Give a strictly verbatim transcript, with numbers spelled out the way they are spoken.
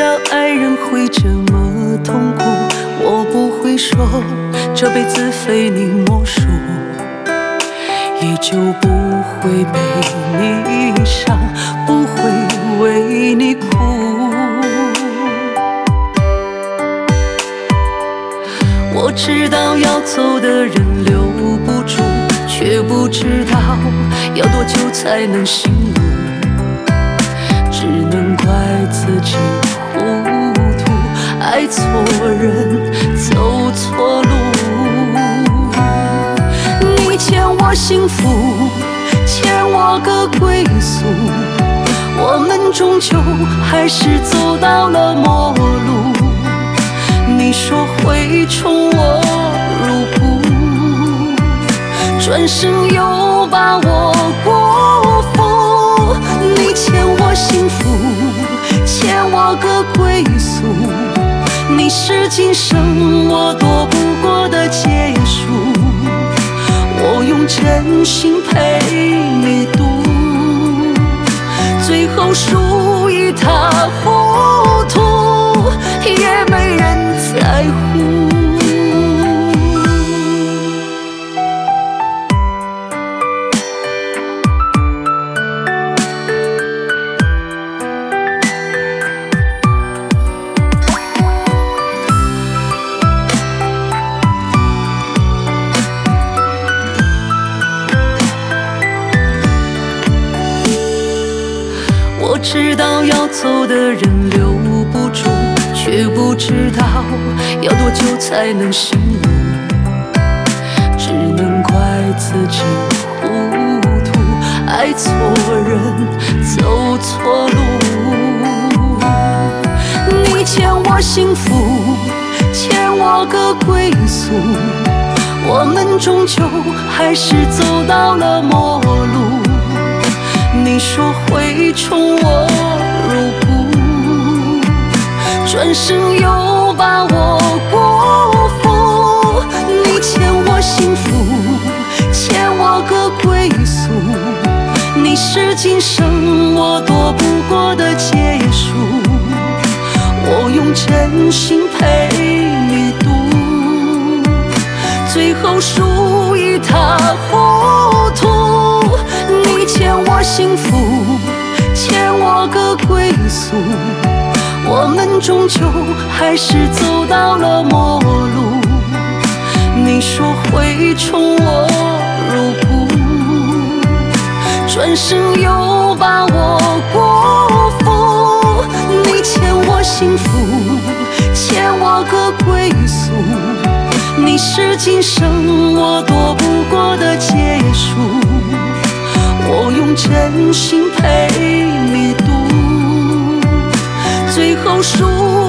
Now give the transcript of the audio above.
爱人会这么痛苦，我不会说这辈子非你莫属，也就不会被你伤，不会为你哭。我知道要走的人留不住，却不知道要多久才能醒悟，只能怪自己糊涂，爱错人，走错路。你欠我幸福，欠我个归宿，我们终究还是走到了末路。你说会宠我入骨，转身又把我辜负。你欠我幸福，欠我个归宿，你是今生我躲不过的劫数。我用真心陪你度，最后输一塌糊涂，也没人在乎。我知道要走的人留不住，却不知道要多久才能醒悟，只能怪自己糊涂，爱错人，走错路。你欠我幸福，欠我个归宿，我们终究还是走到了末路。你说会宠我入骨，转身又把我辜负。你欠我幸福，欠我个归宿，你是今生我躲不过的劫数。我用真心陪你度，最后输一塌糊涂。你欠我幸福，欠我个归宿，我们终究还是走到了末路。你说会宠我入骨，转身又把我辜负。你欠我幸福，欠我个归宿，你是今生我躲不过的劫数。我用真心陪你度，最后输